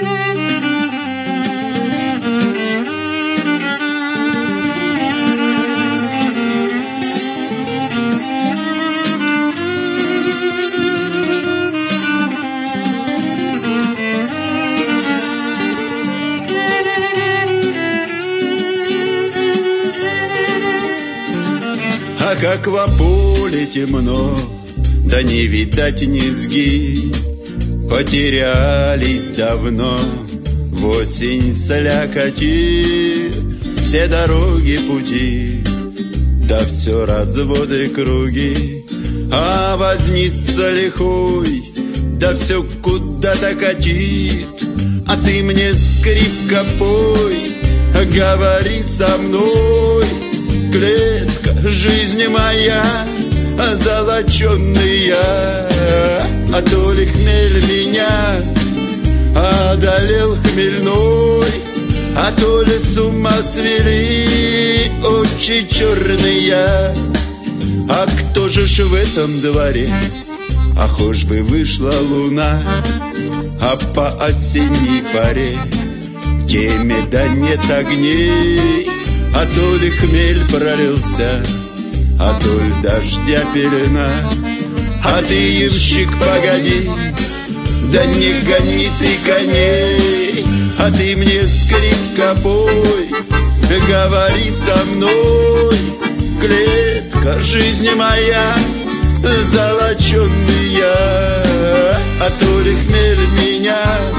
А как во поле темно, да не видать низги, потерялись давно в осень слякоти. Все дороги, пути, да все разводы, круги, а возница лихой, да все куда-то катит. А ты мне, скрипка, пой, говори со мной. Клетка, жизнь моя, золоченая, а то ли хмель меня одолел хмельной, а то ли с ума свели очи черные. А кто же ж в этом дворе? А хоть бы вышла луна, а по осенней паре в теме да нет огней. А то ли хмель пролился, а то ли дождя пелена. А ты, ямщик, погоди, да не гони ты коней. А ты мне, скрипка, пой, говори со мной. Клетка, жизнь моя, золоченая, а то ли хмель меня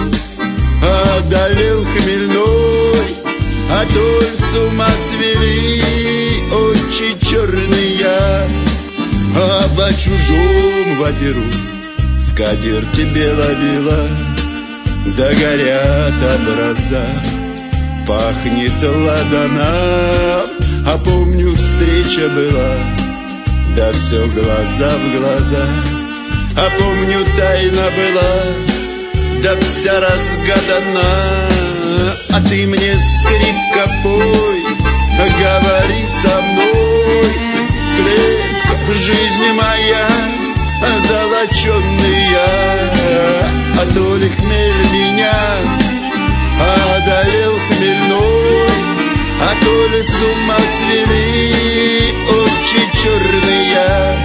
одолел хмельной, а то ли с ума свели очи черные. А во чужом ваперу скатерть бело-бела, да горят образа, пахнет ладаном. А помню, встреча была, да все глаза в глаза. А помню, тайна была, да вся разгадана. А ты мне, скрипка, пой, говори со мной. Клетка, жизнь моя, золоченая, а то ли хмель меня одолел хмельной, а то ли с ума свели очи черные.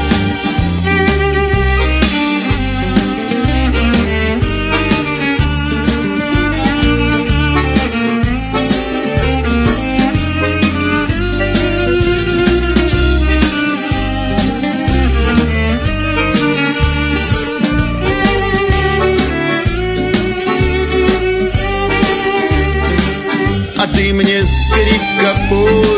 А ты мне, скрипка, пой,